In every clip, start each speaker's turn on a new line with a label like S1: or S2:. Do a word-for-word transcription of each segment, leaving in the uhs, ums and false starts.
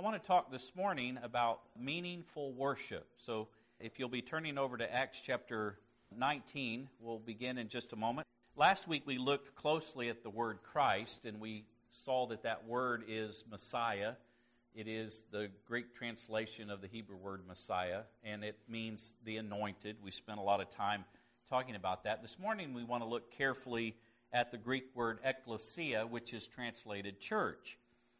S1: want to talk this morning about meaningful worship. So if you'll be turning over to Acts chapter nineteen, we'll begin in just a moment. Last week we looked closely at the word Christ, and we saw that that word is Messiah. It is the Greek translation of the Hebrew word Messiah, and it means the anointed. We spent a lot of time talking about that. This morning we want to look carefully at the Greek word ekklesia, which is translated church.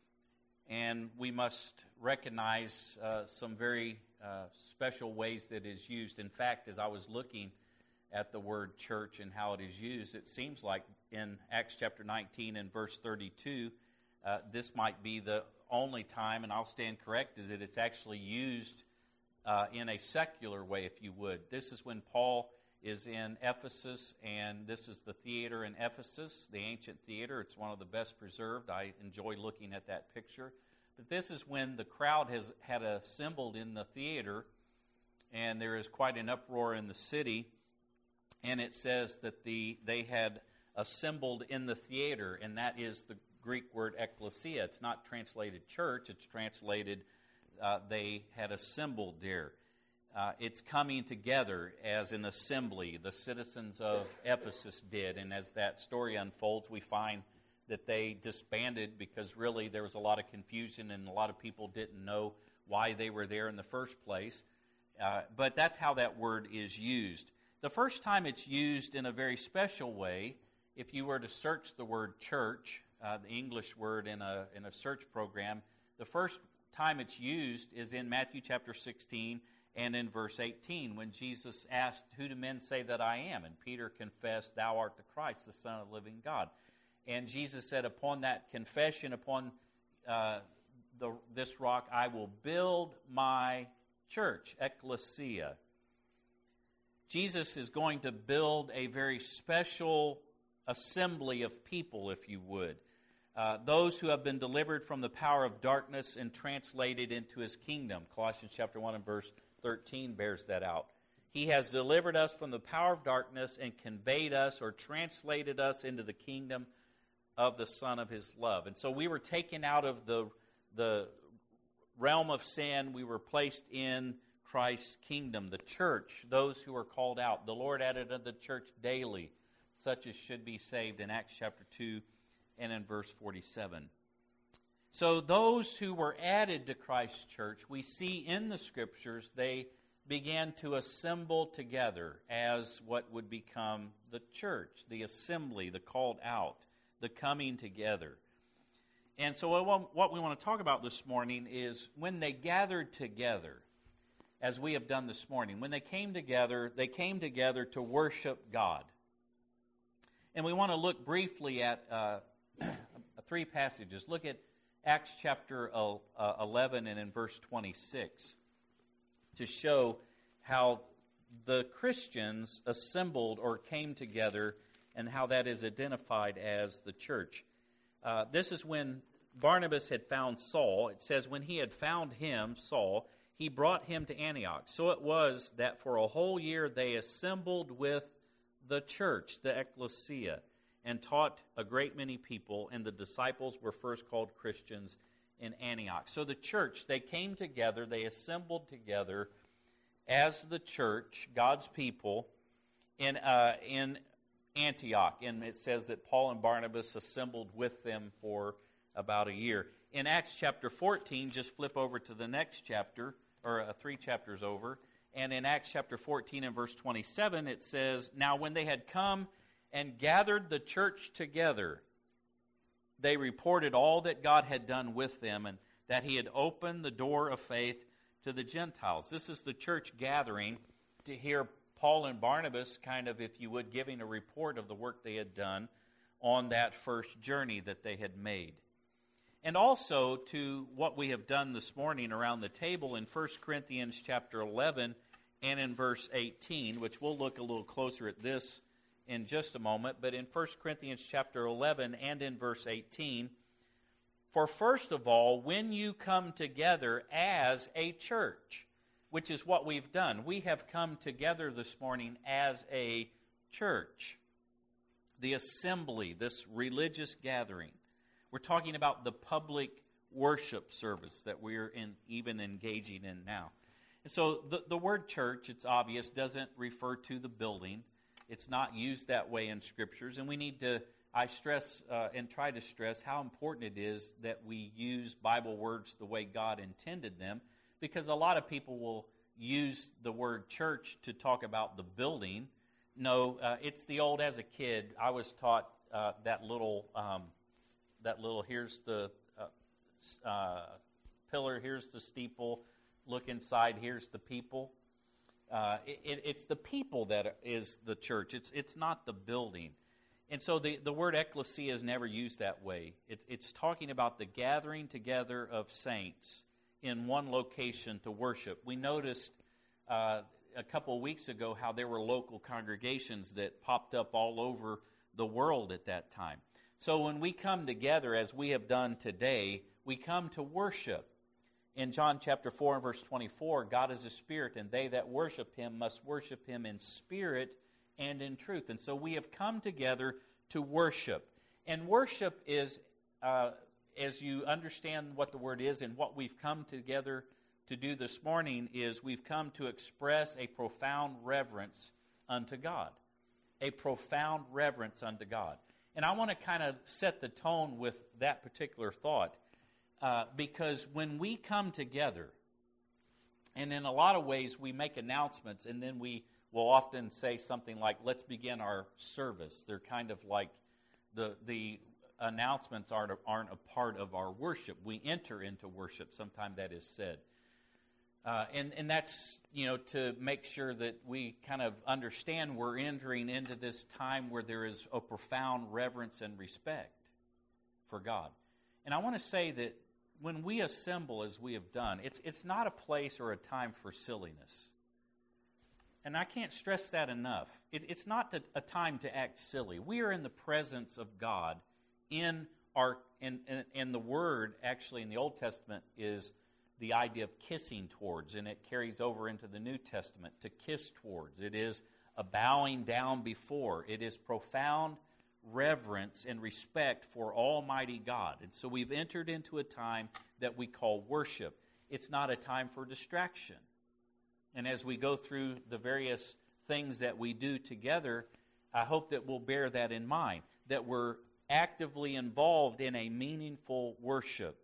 S1: And we must recognize uh, some very uh, special ways that it is used. In fact, as I was looking at the word church and how it is used, it seems like in Acts chapter nineteen and verse thirty-two, uh, this might be the only time, and I'll stand corrected, that it's actually used uh, in a secular way, if you would. This is when Paul is in Ephesus, and this is the theater in Ephesus, the ancient theater. It's one of the best preserved. I enjoy looking at that picture. But this is when the crowd has had assembled in the theater, and there is quite an uproar in the city, and it says that the they had assembled in the theater, and that is the Greek word ekklesia. It's not translated church, it's translated uh, they had assembled there. Uh, it's coming together as an assembly, the citizens of Ephesus did. And as that story unfolds, we find that they disbanded because really there was a lot of confusion and a lot of people didn't know why they were there in the first place. Uh, but that's how that word is used. The first time it's used in a very special way, if you were to search the word church, uh, the English word in a, in a search program, the first time it's used is in Matthew chapter sixteen, and in verse eighteen, when Jesus asked, "Who do men say that I am?" And Peter confessed, "Thou art the Christ, the Son of the living God." And Jesus said, upon that confession, upon uh, the, this rock, I will build my church, ekklesia. Jesus is going to build a very special assembly of people, if you would. Uh, those who have been delivered from the power of darkness and translated into his kingdom. Colossians chapter one and verse thirteen bears that out. He has delivered us from the power of darkness and conveyed us or translated us into the kingdom of the Son of his love. And so we were taken out of the, the realm of sin. We were placed in Christ's kingdom, the church, those who are called out. The Lord added unto the church daily such as should be saved in Acts chapter two and in verse forty-seven. So those who were added to Christ's church, we see in the Scriptures, they began to assemble together as what would become the church, the assembly, the called out, the coming together. And so what we want to talk about this morning is when they gathered together, as we have done this morning, when they came together, they came together to worship God. And we want to look briefly at uh, three passages. Look at Acts chapter eleven and in verse twenty-six to show how the Christians assembled or came together and how that is identified as the church. Uh, this is when Barnabas had found Saul. It says, when he had found him, Saul, he brought him to Antioch. So it was that for a whole year they assembled with the church, the ekklesia, and taught a great many people, and the disciples were first called Christians in Antioch. So the church, they came together, they assembled together as the church, God's people, in uh, in Antioch. And it says that Paul and Barnabas assembled with them for about a year. In Acts chapter fourteen, just flip over to the next chapter, or uh, three chapters over, and in Acts chapter fourteen and verse twenty-seven, it says, now when they had come and gathered the church together, they reported all that God had done with them and that he had opened the door of faith to the Gentiles. This is the church gathering to hear Paul and Barnabas kind of, if you would, giving a report of the work they had done on that first journey that they had made. And also to what we have done this morning around the table in First Corinthians chapter eleven and in verse eighteen, which we'll look a little closer at this in just a moment, but in First Corinthians chapter eleven and in verse eighteen, for first of all, when you come together as a church, which is what we've done, we have come together this morning as a church, the assembly, this religious gathering. We're talking about the public worship service that we're in, even engaging in now. And so the, the word church, it's obvious, doesn't refer to the building. It's not used that way in Scriptures, and we need to, I stress uh, and try to stress how important it is that we use Bible words the way God intended them, because a lot of people will use the word church to talk about the building. No, uh, it's the old, as a kid, I was taught uh, that little, um, that little, here's the uh, uh, pillar, here's the steeple, look inside, here's the people. Uh, it, it's the people that is the church. It's it's not the building. And so the, the word ecclesia is never used that way. It, it's talking about the gathering together of saints in one location to worship. We noticed uh, a couple of weeks ago how there were local congregations that popped up all over the world at that time. So when we come together, as we have done today, we come to worship. In John chapter four and verse twenty-four, God is a spirit, and they that worship him must worship him in spirit and in truth. And so we have come together to worship. And worship is, uh, as you understand what the word is and what we've come together to do this morning, is we've come to express a profound reverence unto God. A profound reverence unto God. And I want to kind of set the tone with that particular thought. Uh, because when we come together, and in a lot of ways we make announcements, and then we will often say something like, let's begin our service. They're kind of like the the announcements aren't, aren't a part of our worship. We enter into worship, sometimes that is said. Uh, and, and that's, you know, to make sure that we kind of understand we're entering into this time where there is a profound reverence and respect for God. And I want to say that when we assemble as we have done, it's it's not a place or a time for silliness. And I can't stress that enough. It, it's not a, a time to act silly. We are in the presence of God in our in, in, in the word, actually in the Old Testament, is the idea of kissing towards, and it carries over into the New Testament, to kiss towards. It is a bowing down before. It is profound reverence and respect for Almighty God. And so we've entered into a time that we call worship. It's not a time for distraction. And as we go through the various things that we do together, I hope that we'll bear that in mind, that we're actively involved in a meaningful worship.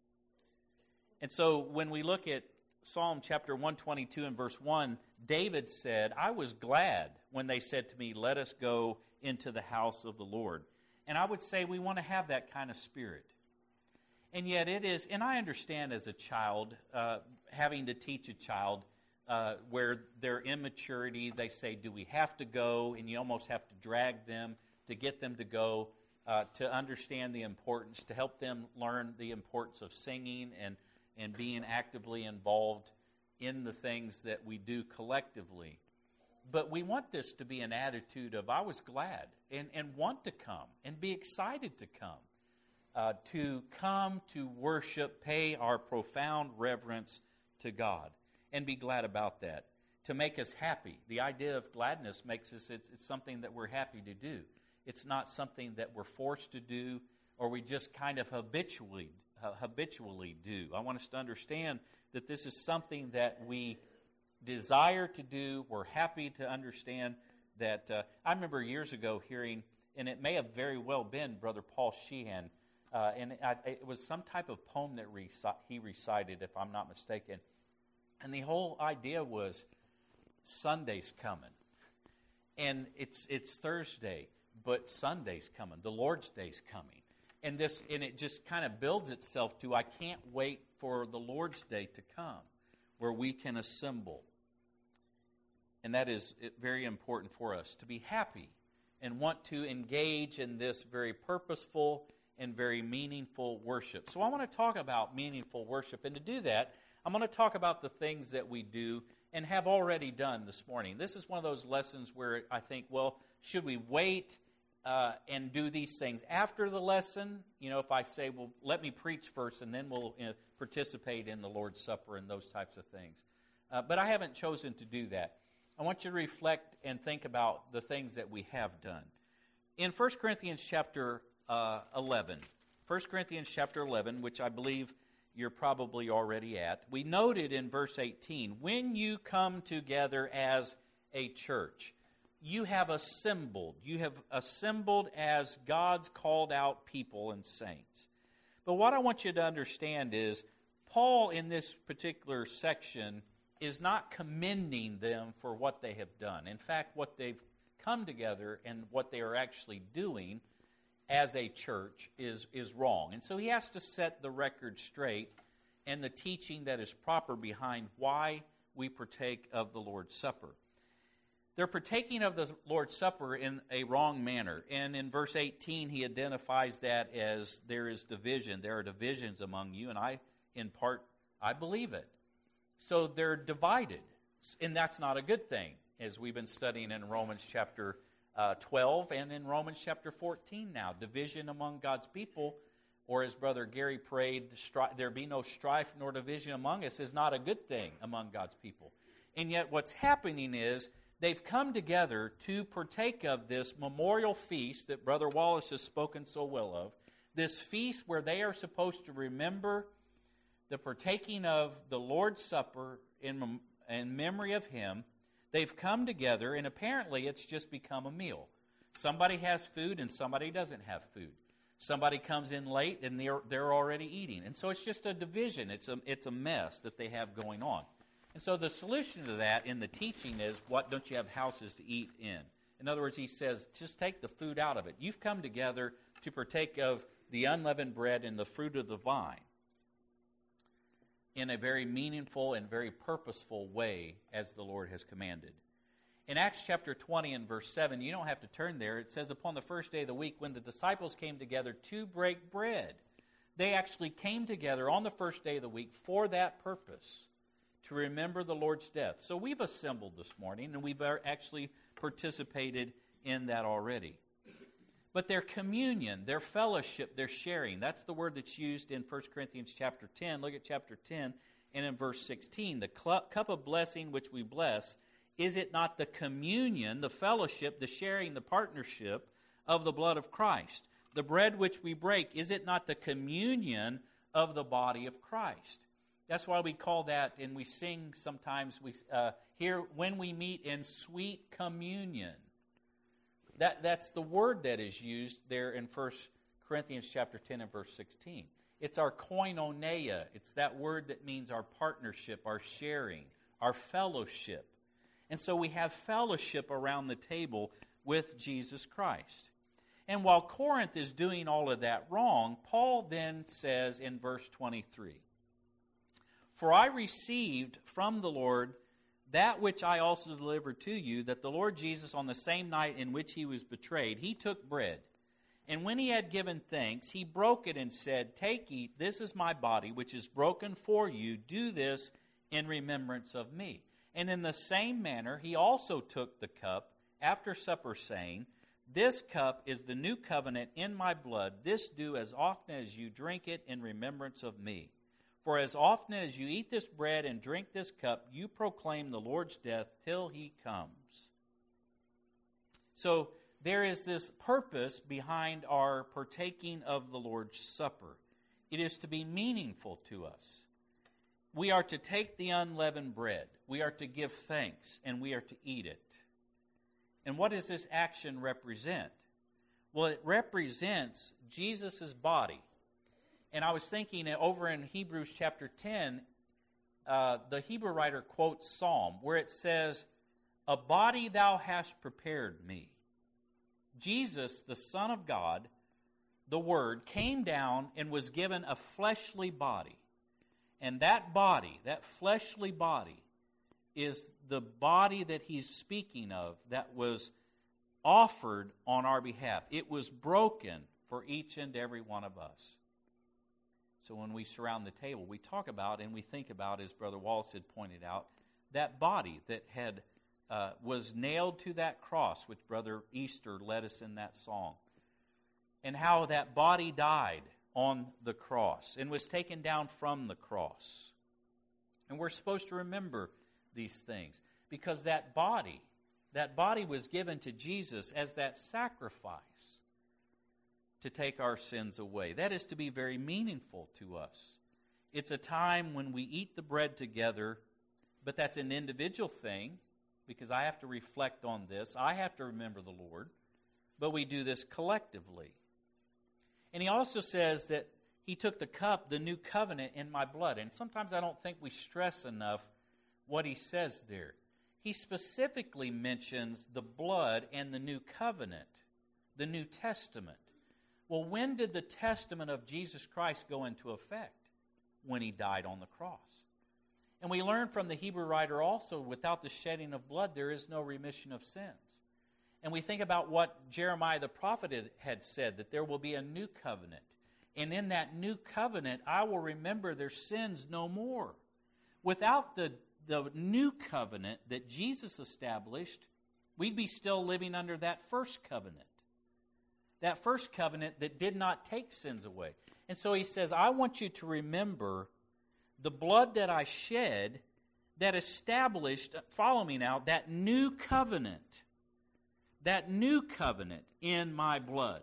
S1: And so when we look at Psalm chapter one twenty-two and verse one, David said, I was glad when they said to me, let us go into the house of the Lord. And I would say we want to have that kind of spirit. And yet it is, and I understand as a child, uh, having to teach a child uh, where their immaturity, they say, do we have to go? And you almost have to drag them to get them to go, uh, to understand the importance, to help them learn the importance of singing and, and being actively involved in the things that we do collectively. But we want this to be an attitude of, I was glad, and, and want to come, and be excited to come. Uh, to come to worship, pay our profound reverence to God, and be glad about that. To make us happy. The idea of gladness makes us, it's, it's something that we're happy to do. It's not something that we're forced to do, or we just kind of habitually, uh, habitually do. I want us to understand that this is something that we desire to do. We're happy to understand that. Uh, I remember years ago hearing, and it may have very well been Brother Paul Sheehan, uh, and I, it was some type of poem that reci- he recited, if I'm not mistaken. And the whole idea was Sunday's coming. And it's it's Thursday, but Sunday's coming. The Lord's Day's coming. And this and it just kind of builds itself to, I can't wait for the Lord's Day to come, where we can assemble. And that is very important for us, to be happy and want to engage in this very purposeful and very meaningful worship. So I want to talk about meaningful worship. And to do that, I'm going to talk about the things that we do and have already done this morning. This is one of those lessons where I think, well, should we wait uh, and do these things after the lesson? You know, if I say, well, let me preach first and then we'll you know, participate in the Lord's Supper and those types of things. Uh, but I haven't chosen to do that. I want you to reflect and think about the things that we have done. In First Corinthians chapter uh, eleven, First Corinthians chapter eleven, which I believe you're probably already at. We noted in verse eighteen, when you come together as a church, you have assembled. You have assembled as God's called out people and saints. But what I want you to understand is, Paul in this particular section is not commending them for what they have done. In fact, what they've come together and what they are actually doing as a church is, is wrong. And so he has to set the record straight and the teaching that is proper behind why we partake of the Lord's Supper. They're partaking of the Lord's Supper in a wrong manner. And in verse eighteen, he identifies that as there is division. There are divisions among you, and I, in part, I believe it. So they're divided, and that's not a good thing, as we've been studying in Romans chapter uh, twelve and in Romans chapter fourteen now. Division among God's people, or as Brother Gary prayed, stri- there be no strife nor division among us, is not a good thing among God's people. And yet what's happening is they've come together to partake of this memorial feast that Brother Wallace has spoken so well of, this feast where they are supposed to remember the partaking of the Lord's Supper in, mem- in memory of Him. They've come together, and apparently it's just become a meal. Somebody has food and somebody doesn't have food. Somebody comes in late and they're, they're already eating. And so it's just a division. It's a, it's a mess that they have going on. And so the solution to that in the teaching is, what don't you have houses to eat in? In other words, he says, just take the food out of it. You've come together to partake of the unleavened bread and the fruit of the vine in a very meaningful and very purposeful way as the Lord has commanded. In Acts chapter twenty and verse seven, you don't have to turn there. It says, upon the first day of the week, when the disciples came together to break bread, they actually came together on the first day of the week for that purpose, to remember the Lord's death. So we've assembled this morning, and we've actually participated in that already. But their communion, their fellowship, their sharing, that's the word that's used in First Corinthians chapter ten. Look at chapter ten and in verse sixteen. The cup of blessing which we bless, is it not the communion, the fellowship, the sharing, the partnership of the blood of Christ? The bread which we break, is it not the communion of the body of Christ? That's why we call that, and we sing sometimes, we uh, hear, when we meet in sweet communion. That, that's the word that is used there in First Corinthians chapter ten and verse sixteen. It's our koinonia. It's that word that means our partnership, our sharing, our fellowship. And so we have fellowship around the table with Jesus Christ. And while Corinth is doing all of that wrong, Paul then says in verse twenty-three, for I received from the Lord that which I also delivered to you, that the Lord Jesus, on the same night in which he was betrayed, he took bread. And when he had given thanks, he broke it and said, take, eat, this is my body, which is broken for you. Do this in remembrance of me. And in the same manner, he also took the cup after supper, saying, this cup is the new covenant in my blood. This do as often as you drink it in remembrance of me. For as often as you eat this bread and drink this cup, you proclaim the Lord's death till he comes. So there is this purpose behind our partaking of the Lord's Supper. It is to be meaningful to us. We are to take the unleavened bread. We are to give thanks, and we are to eat it. And what does this action represent? Well, it represents Jesus' body. And I was thinking over in Hebrews chapter ten, uh, the Hebrew writer quotes Psalm, where it says, a body thou hast prepared me. Jesus, the Son of God, the Word, came down and was given a fleshly body. And that body, that fleshly body, is the body that he's speaking of that was offered on our behalf. It was broken for each and every one of us. So when we surround the table, we talk about and we think about, as Brother Wallace had pointed out, that body that had uh, was nailed to that cross, which Brother Easter led us in that song, and how that body died on the cross and was taken down from the cross. And we're supposed to remember these things because that body, that body was given to Jesus as that sacrifice. to take our sins away. That is to be very meaningful to us. It's a time when we eat the bread together, but that's an individual thing because I have to reflect on this. I have to remember the Lord, but we do this collectively. And he also says that he took the cup, the new covenant in my blood. And sometimes I don't think we stress enough what he says there. He specifically mentions the blood and the new covenant, the New Testament. Well, when did the testament of Jesus Christ go into effect? When he died on the cross. And we learn from the Hebrew writer also, without the shedding of blood, there is no remission of sins. And we think about what Jeremiah the prophet had said, that there will be a new covenant. And in that new covenant, I will remember their sins no more. Without the, the new covenant that Jesus established, we'd be still living under that first covenant. That first covenant that did not take sins away. And so he says, I want you to remember the blood that I shed that established, follow me now, that new covenant. That new covenant in my blood.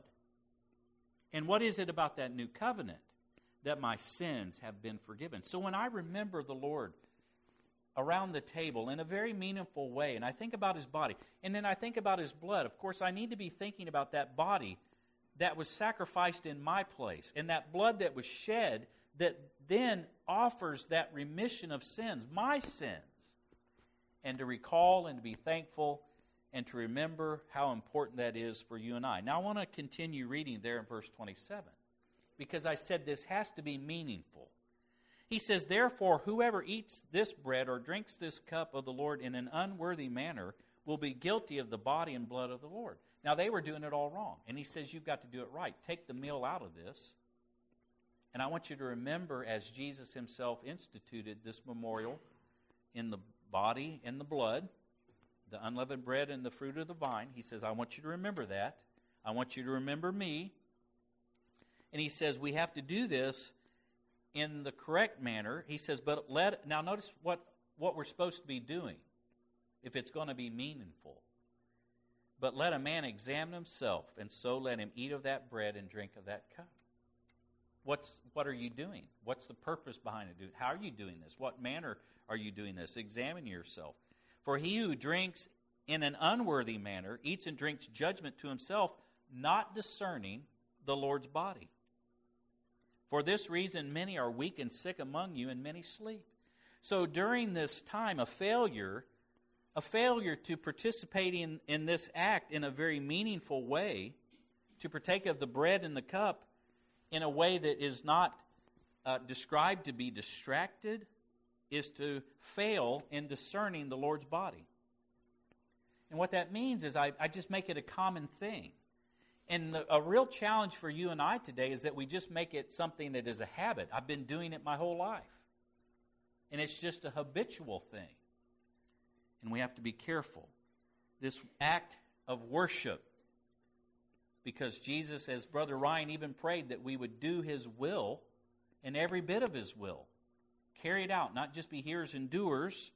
S1: And what is it about that new covenant? That my sins have been forgiven. So when I remember the Lord around the table in a very meaningful way, and I think about his body, and then I think about his blood, of course I need to be thinking about that body that was sacrificed in my place, and that blood that was shed that then offers that remission of sins, my sins, and to recall and to be thankful and to remember how important that is for you and I. Now I want to continue reading there in verse twenty-seven, because I said this has to be meaningful. He says, therefore, whoever eats this bread or drinks this cup of the Lord in an unworthy manner will be guilty of the body and blood of the Lord. Now, they were doing it all wrong. And he says, you've got to do it right. Take the meal out of this. And I want you to remember, as Jesus himself instituted this memorial in the body and the blood, the unleavened bread and the fruit of the vine. He says, I want you to remember that. I want you to remember me. And he says, we have to do this in the correct manner. He says, but let, now notice what, what we're supposed to be doing if it's going to be meaningful. But let a man examine himself, and so let him eat of that bread and drink of that cup. What's what are you doing? What's the purpose behind it? How are you doing this? What manner are you doing this? Examine yourself. For he who drinks in an unworthy manner eats and drinks judgment to himself, not discerning the Lord's body. For this reason many are weak and sick among you, and many sleep. So during this time, a failure A failure to participate in, in this act in a very meaningful way, to partake of the bread and the cup in a way that is not uh, described to be distracted, is to fail in discerning the Lord's body. And what that means is I, I just make it a common thing. And the, a real challenge for you and I today is that we just make it something that is a habit. I've been doing it my whole life. And it's just a habitual thing. And we have to be careful. This act of worship, because Jesus, as Brother Ryan even prayed, that we would do his will and every bit of his will. Carry it out, not just be hearers and doers.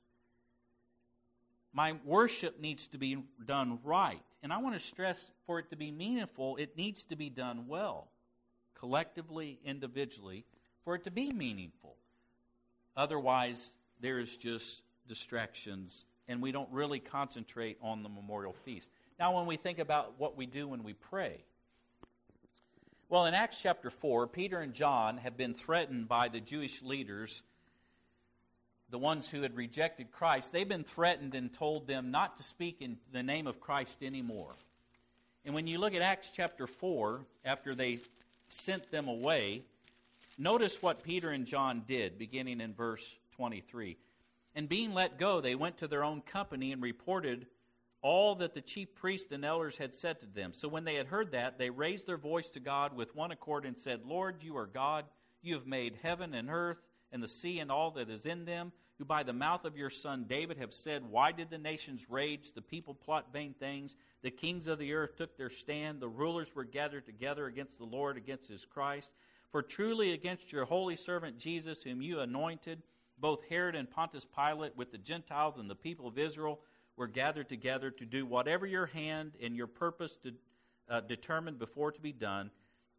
S1: My worship needs to be done right. And I want to stress, for it to be meaningful, it needs to be done well. Collectively, individually, for it to be meaningful. Otherwise, there is just distractions, and we don't really concentrate on the memorial feast. Now, when we think about what we do when we pray, well, in Acts chapter four, Peter and John have been threatened by the Jewish leaders, the ones who had rejected Christ. They've been threatened and told them not to speak in the name of Christ anymore. And when you look at Acts chapter four, after they sent them away, notice what Peter and John did, beginning in verse twenty-three. And being let go, they went to their own company and reported all that the chief priests and elders had said to them. So when they had heard that, they raised their voice to God with one accord and said, Lord, you are God. You have made heaven and earth and the sea and all that is in them, who by the mouth of your son David have said, why did the nations rage? The people plot vain things. The kings of the earth took their stand. The rulers were gathered together against the Lord, against his Christ. For truly against your holy servant Jesus, whom you anointed, both Herod and Pontius Pilate with the Gentiles and the people of Israel were gathered together to do whatever your hand and your purpose to, uh, determined before to be done.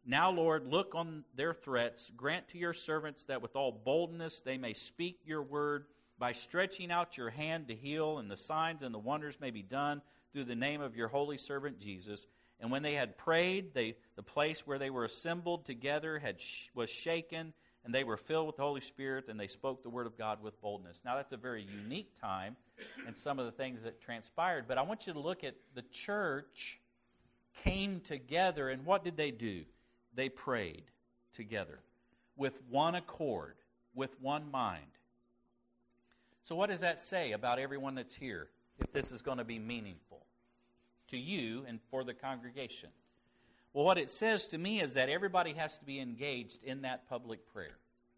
S1: Now, Lord, look on their threats. Grant to your servants that with all boldness they may speak your word by stretching out your hand to heal, and the signs and the wonders may be done through the name of your holy servant Jesus. And when they had prayed, they, the place where they were assembled together had sh- was shaken, and they were filled with the Holy Spirit, and they spoke the word of God with boldness. Now, that's a very unique time and some of the things that transpired. But I want you to look at the church came together, and what did they do? They prayed together with one accord, with one mind. So what does that say about everyone that's here, if this is going to be meaningful to you and for the congregation? Well, what it says to me is that everybody has to be engaged in that public prayer.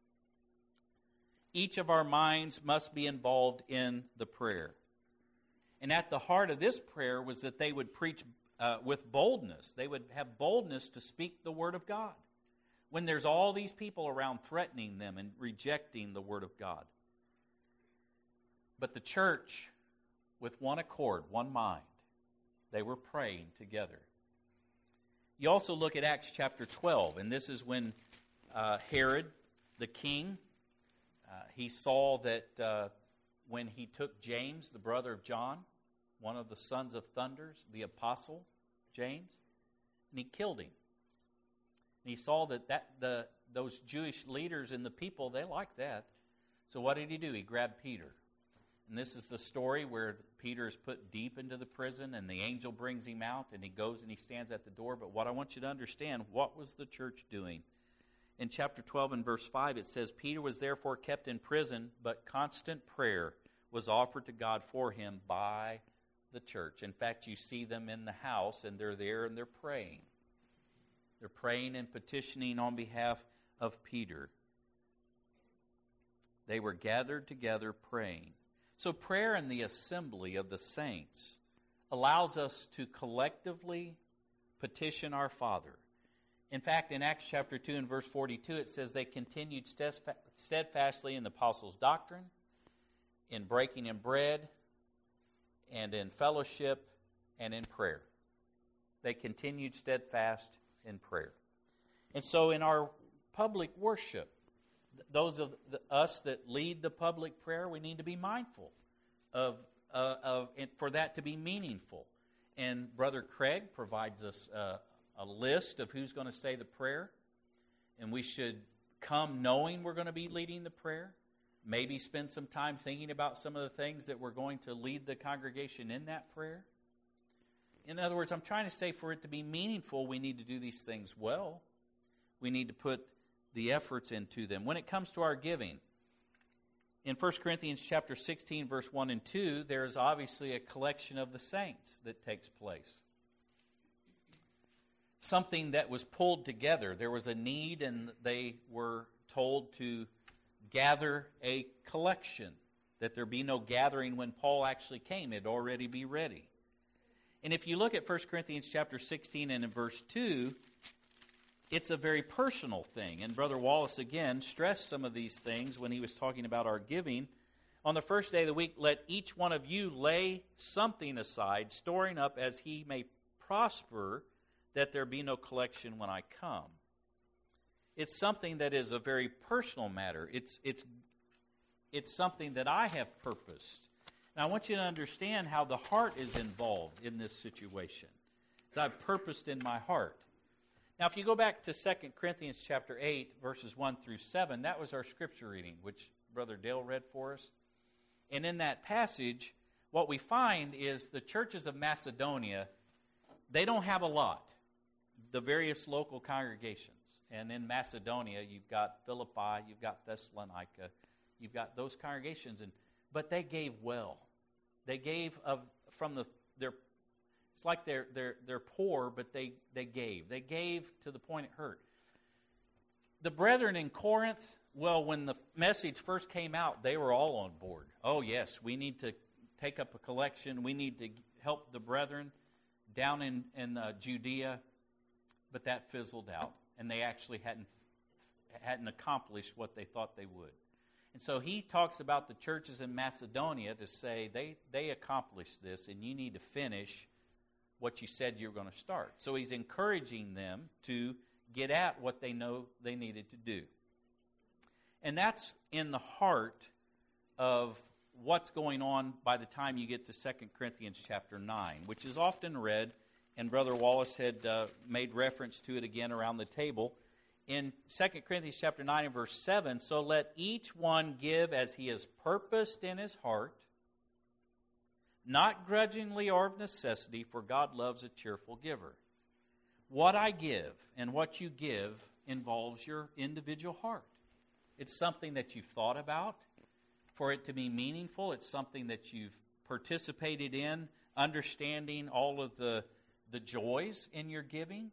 S1: Each of our minds must be involved in the prayer. And at the heart of this prayer was that they would preach uh, with boldness. They would have boldness to speak the word of God when there's all these people around threatening them and rejecting the word of God. But the church, with one accord, one mind, they were praying together. You also look at Acts chapter twelve, and this is when uh, Herod, the king, uh, he saw that uh, when he took James, the brother of John, one of the sons of thunders, the apostle James, and he killed him. And he saw that, that the those Jewish leaders and the people, they liked that. So what did he do? He grabbed Peter. And this is the story where Peter is put deep into the prison and the angel brings him out and he goes and he stands at the door. But what I want you to understand, what was the church doing? In chapter twelve and verse five it says, Peter was therefore kept in prison, but constant prayer was offered to God for him by the church. In fact, you see them in the house and they're there and they're praying. They're praying and petitioning on behalf of Peter. They were gathered together praying. So prayer in the assembly of the saints allows us to collectively petition our Father. In fact, in Acts chapter two and verse forty-two, it says they continued steadfastly in the apostles' doctrine, in breaking in bread, and in fellowship, and in prayer. They continued steadfast in prayer. And so in our public worship, those of the, us that lead the public prayer, we need to be mindful of, uh, of for that to be meaningful. And Brother Craig provides us uh, a list of who's going to say the prayer. And we should come knowing we're going to be leading the prayer. Maybe spend some time thinking about some of the things that we're going to lead the congregation in that prayer. In other words, I'm trying to say for it to be meaningful, we need to do these things well. We need to put the efforts into them. When it comes to our giving, in First Corinthians chapter sixteen, verse one and two, there is obviously a collection of the saints that takes place. Something that was pulled together. There was a need, and they were told to gather a collection, that there be no gathering when Paul actually came. It'd already be ready. And if you look at First Corinthians chapter sixteen and in verse two, it's a very personal thing. And Brother Wallace, again, stressed some of these things when he was talking about our giving. On the first day of the week, let each one of you lay something aside, storing up as he may prosper, that there be no collection when I come. It's something that is a very personal matter. It's, it's, it's something that I have purposed. Now, I want you to understand how the heart is involved in this situation. As I've purposed in my heart. Now, if you go back to Second Corinthians chapter eight, verses one through seven, that was our scripture reading, which Brother Dale read for us. And in that passage, what we find is the churches of Macedonia, they don't have a lot, the various local congregations. And in Macedonia, you've got Philippi, you've got Thessalonica, you've got those congregations, and but they gave well. They gave of from the their. It's like they're they're they're poor, but they they gave. They gave to the point it hurt. The brethren in Corinth, well, when the message first came out, they were all on board. Oh yes, we need to take up a collection. We need to help the brethren down in in uh, Judea, but that fizzled out, and they actually hadn't hadn't accomplished what they thought they would. And so he talks about the churches in Macedonia to say they, they accomplished this and you need to finish what you said you were going to start. So he's encouraging them to get at what they know they needed to do. And that's in the heart of what's going on by the time you get to Second Corinthians chapter nine, which is often read, and Brother Wallace had uh, made reference to it again around the table. In Second Corinthians chapter nine and verse seven, so let each one give as he has purposed in his heart, not grudgingly or of necessity, for God loves a cheerful giver. What I give and what you give involves your individual heart. It's something that you've thought about. For it to be meaningful, it's something that you've participated in, understanding all of the, the joys in your giving.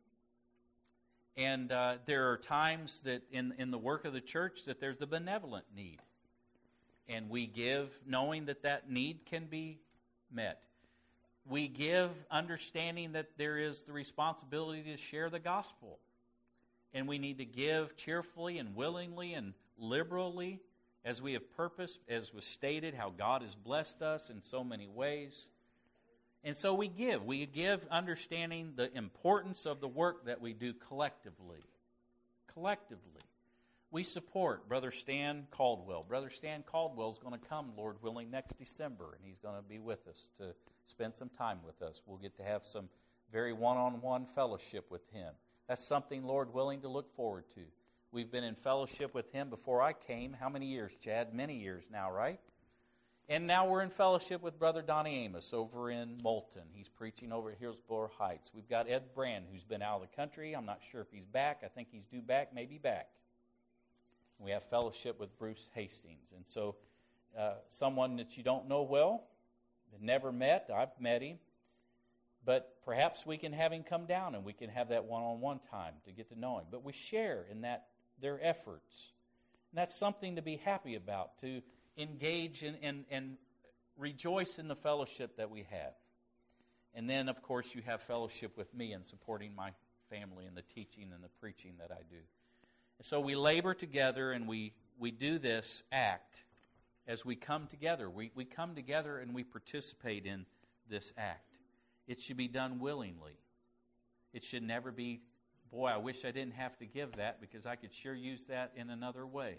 S1: And uh, there are times that in, in the work of the church that there's the benevolent need. And we give knowing that that need can be met. We give understanding that there is the responsibility to share the gospel. And we need to give cheerfully and willingly and liberally as we have purpose, as was stated, how God has blessed us in so many ways. And so we give. We give understanding the importance of the work that we do collectively. Collectively. We support Brother Stan Caldwell. Brother Stan Caldwell is going to come, Lord willing, next December, and he's going to be with us to spend some time with us. We'll get to have some very one-on-one fellowship with him. That's something, Lord willing, to look forward to. We've been in fellowship with him before I came. How many years, Chad? Many years now, right? And now we're in fellowship with Brother Donnie Amos over in Moulton. He's preaching over at Hillsborough Heights. We've got Ed Brand, who's been out of the country. I'm not sure if he's back. I think he's due back, maybe back. We have fellowship with Bruce Hastings. And so uh, someone that you don't know well, never met, I've met him. But perhaps we can have him come down and we can have that one-on-one time to get to know him. But we share in that their efforts. And that's something to be happy about, to engage in, and, and rejoice in the fellowship that we have. And then, of course, you have fellowship with me in supporting my family in the teaching and the preaching that I do. And so we labor together and we, we do this act as we come together. We, we come together and we participate in this act. It should be done willingly. It should never be, boy, I wish I didn't have to give that because I could sure use that in another way.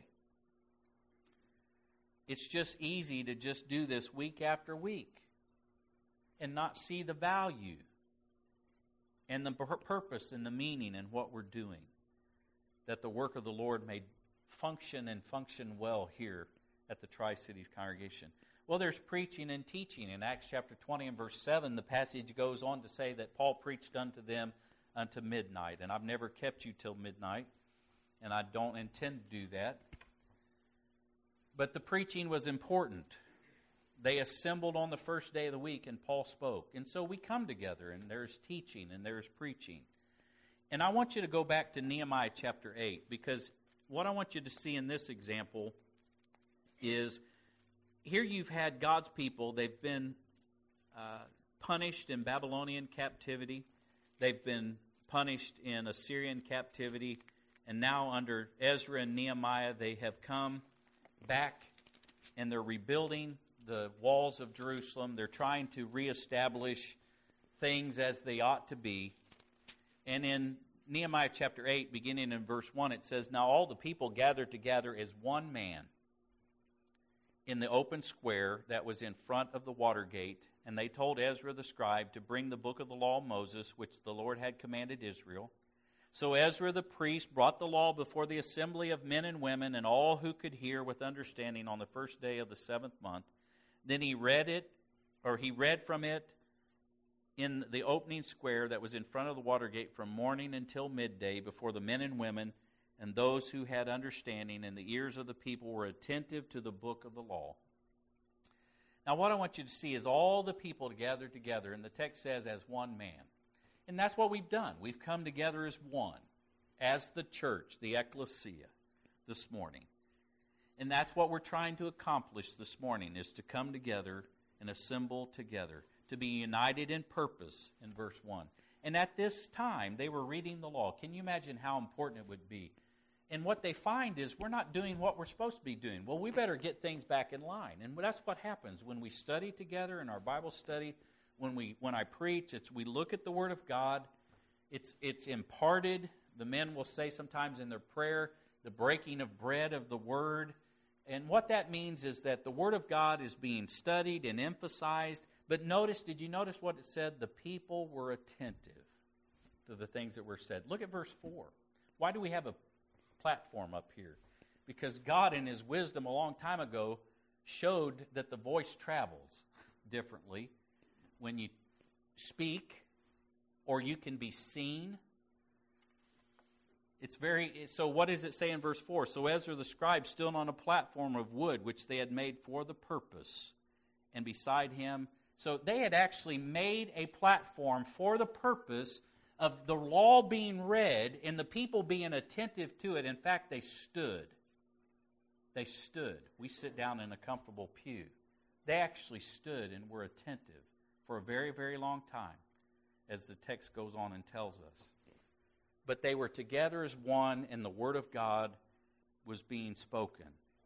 S1: It's just easy to just do this week after week and not see the value and the purpose and the meaning in what we're doing, that the work of the Lord may function and function well here at the Tri-Cities congregation. Well, there's preaching and teaching. In Acts chapter twenty and verse seven, the passage goes on to say that Paul preached unto them unto midnight. And I've never kept you till midnight, and I don't intend to do that. But the preaching was important. They assembled on the first day of the week, and Paul spoke. And so we come together, and there's teaching, and there's preaching. And I want you to go back to Nehemiah chapter eight, because what I want you to see in this example is here you've had God's people. They've been uh, punished in Babylonian captivity. They've been punished in Assyrian captivity. And now under Ezra and Nehemiah, they have come back and they're rebuilding the walls of Jerusalem. They're trying to reestablish things as they ought to be. And in Nehemiah chapter eight, beginning in verse one, it says, Now all the people gathered together as one man in the open square that was in front of the water gate, and they told Ezra the scribe to bring the book of the law of Moses, which the Lord had commanded Israel. So Ezra the priest brought the law before the assembly of men and women and all who could hear with understanding on the first day of the seventh month. Then he read it, or he read from it in the opening square that was in front of the water gate from morning until midday before the men and women and those who had understanding, and the ears of the people were attentive to the book of the law. Now what I want you to see is all the people gathered together, and the text says as one man. And that's what we've done. We've come together as one, as the church, the ecclesia, this morning. And that's what we're trying to accomplish this morning, is to come together and assemble together, to be united in purpose in verse one. And at this time, they were reading the law. Can you imagine how important it would be? And what they find is we're not doing what we're supposed to be doing. Well, we better get things back in line. And that's what happens when we study together in our Bible study. When we when I preach, it's we look at the Word of God. It's it's imparted The men will say sometimes in their prayer, the breaking of bread of the Word. And what that means is that the Word of God is being studied and emphasized. But notice, did you notice what it said? The people were attentive to the things that were said. Look at verse four. Why do we have a platform up here? Because God in His wisdom a long time ago showed that the voice travels differently when you speak or you can be seen. It's very, so what does it say in verse four? So Ezra the scribe stood on a platform of wood which they had made for the purpose, and beside him, so they had actually made a platform for the purpose of the law being read and the people being attentive to it. In fact, they stood. They stood. We sit down in a comfortable pew. They actually stood and were attentive for a very, very long time, as the text goes on and tells us. But they were together as one, and the Word of God was being spoken.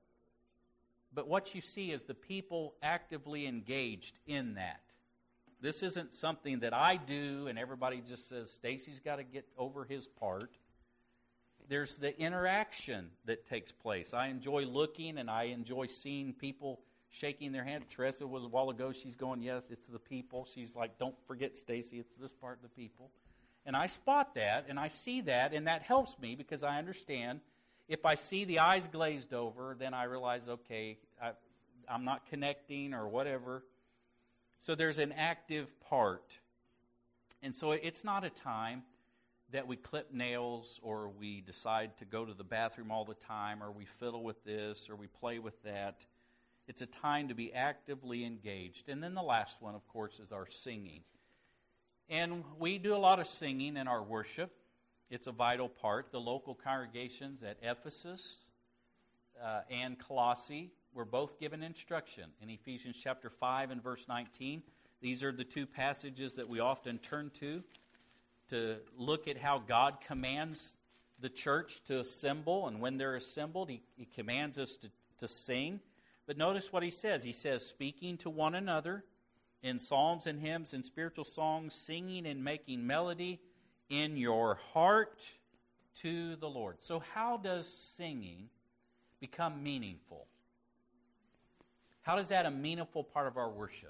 S1: But what you see is the people actively engaged in that. This isn't something that I do and everybody just says, Stacy's got to get over his part. There's the interaction that takes place. I enjoy looking and I enjoy seeing people shaking their hand. Teresa was a while ago. She's going, yes, it's the people. She's like, don't forget, Stacy, it's this part of the people. And I spot that and I see that, and that helps me because I understand if I see the eyes glazed over, then I realize, okay, I, I'm not connecting or whatever. So there's an active part. And so it's not a time that we clip nails or we decide to go to the bathroom all the time or we fiddle with this or we play with that. It's a time to be actively engaged. And then the last one, of course, is our singing. And we do a lot of singing in our worship. It's a vital part. The local congregations at Ephesus uh, and Colossae were both given instruction in Ephesians chapter five and verse nineteen. These are the two passages that we often turn to to look at how God commands the church to assemble. And when they're assembled, He, he commands us to, to sing. But notice what He says. He says, speaking to one another in psalms and hymns and spiritual songs, singing and making melody in your heart to the Lord. So how does singing become meaningful? How is that a meaningful part of our worship?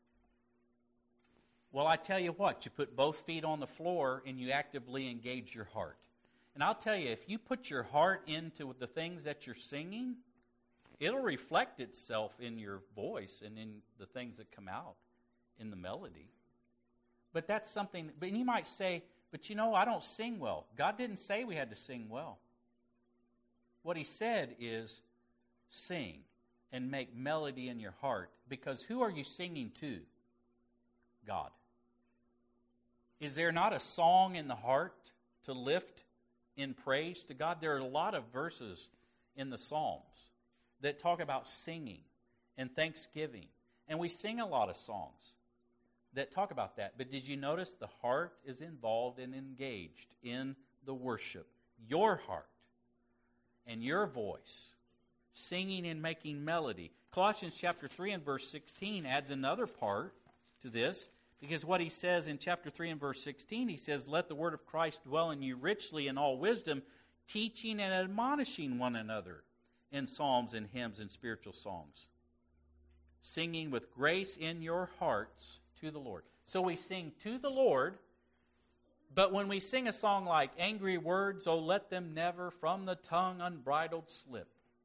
S1: Well, I tell you what, you put both feet on the floor and you actively engage your heart. And I'll tell you, if you put your heart into the things that you're singing, it'll reflect itself in your voice and in the things that come out in the melody. But that's something, but you might say, but you know, I don't sing well. God didn't say we had to sing well. What He said is sing and make melody in your heart. Because who are you singing to? God. Is there not a song in the heart to lift in praise to God? There are a lot of verses in the Psalms that talk about singing and thanksgiving. And we sing a lot of songs that talk about that. But did you notice the heart is involved and engaged in the worship? Your heart and your voice, singing and making melody. Colossians chapter three and verse sixteen adds another part to this, because what he says in chapter three and verse sixteen, he says, let the word of Christ dwell in you richly in all wisdom, teaching and admonishing one another in psalms and hymns and spiritual songs, singing with grace in your hearts to the Lord. So we sing to the Lord, but when we sing a song like angry words, oh, let them never from the tongue unbridled slip,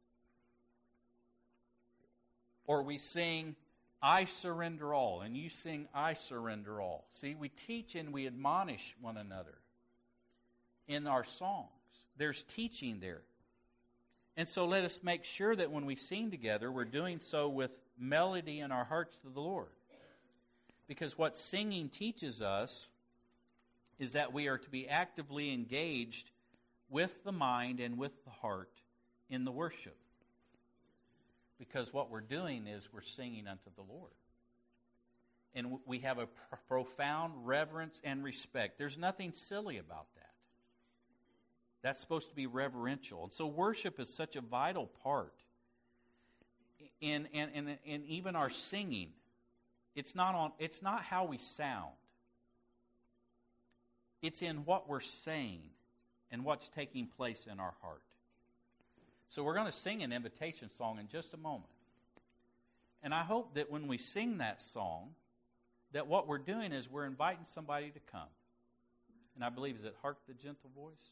S1: or we sing I surrender all, and you sing I surrender all. See, we teach and we admonish one another in our songs. There's teaching there. And so let us make sure that when we sing together, we're doing so with melody in our hearts to the Lord. Because what singing teaches us is that we are to be actively engaged with the mind and with the heart in the worship. Because what we're doing is we're singing unto the Lord. And we have a pr- profound reverence and respect. There's nothing silly about that. That's supposed to be reverential. And so worship is such a vital part. In, in, in, in even our singing, it's not on. It's not how we sound. It's in what we're saying and what's taking place in our heart. So we're going to sing an invitation song in just a moment. And I hope that when we sing that song, that what we're doing is we're inviting somebody to come. And I believe, is it Hark the Gentle Voice?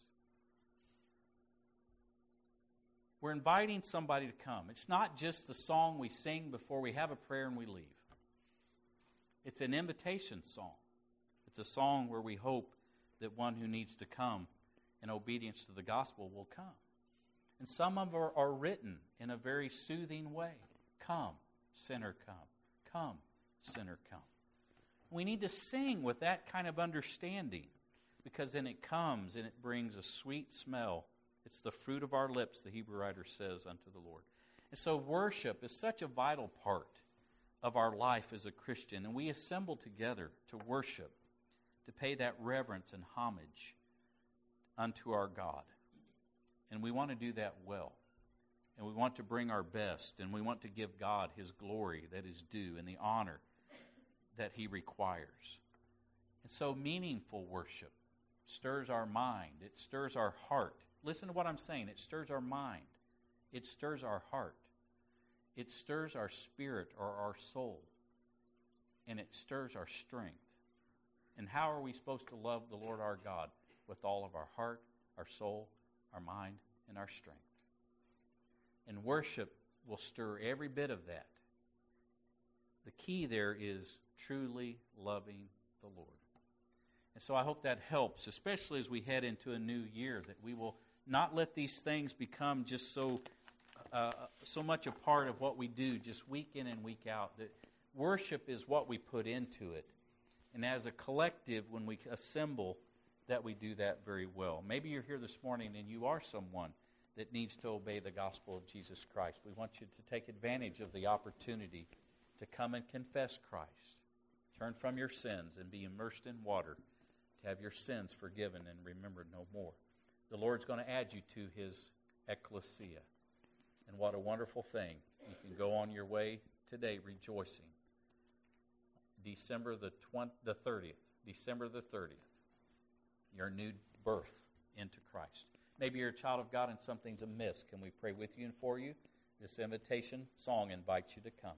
S1: We're inviting somebody to come. It's not just the song we sing before we have a prayer and we leave. It's an invitation song. It's a song where we hope that one who needs to come in obedience to the gospel will come. And some of them are, are written in a very soothing way. Come, sinner, come. Come, sinner, come. We need to sing with that kind of understanding, because then it comes and it brings a sweet smell. It's the fruit of our lips, the Hebrew writer says, unto the Lord. And so worship is such a vital part of our life as a Christian. And we assemble together to worship, to pay that reverence and homage unto our God. And we want to do that well. And we want to bring our best. And we want to give God His glory that is due and the honor that He requires. And so meaningful worship stirs our mind. It stirs our heart. Listen to what I'm saying. It stirs our mind. It stirs our heart. It stirs our spirit or our soul. And it stirs our strength. And how are we supposed to love the Lord our God? With all of our heart, our soul, our mind, and our strength. And worship will stir every bit of that. The key there is truly loving the Lord. And so I hope that helps, especially as we head into a new year, that we will not let these things become just so uh, so much a part of what we do just week in and week out. That worship is what we put into it. And as a collective, when we assemble, that we do that very well. Maybe you're here this morning and you are someone that needs to obey the gospel of Jesus Christ. We want you to take advantage of the opportunity to come and confess Christ. Turn from your sins and be immersed in water to have your sins forgiven and remembered no more. The Lord's going to add you to His ecclesia. And what a wonderful thing. You can go on your way today rejoicing. December the twentieth, the thirtieth. December the thirtieth. Your new birth into Christ. Maybe you're a child of God and something's amiss. Can we pray with you and for you? This invitation song invites you to come.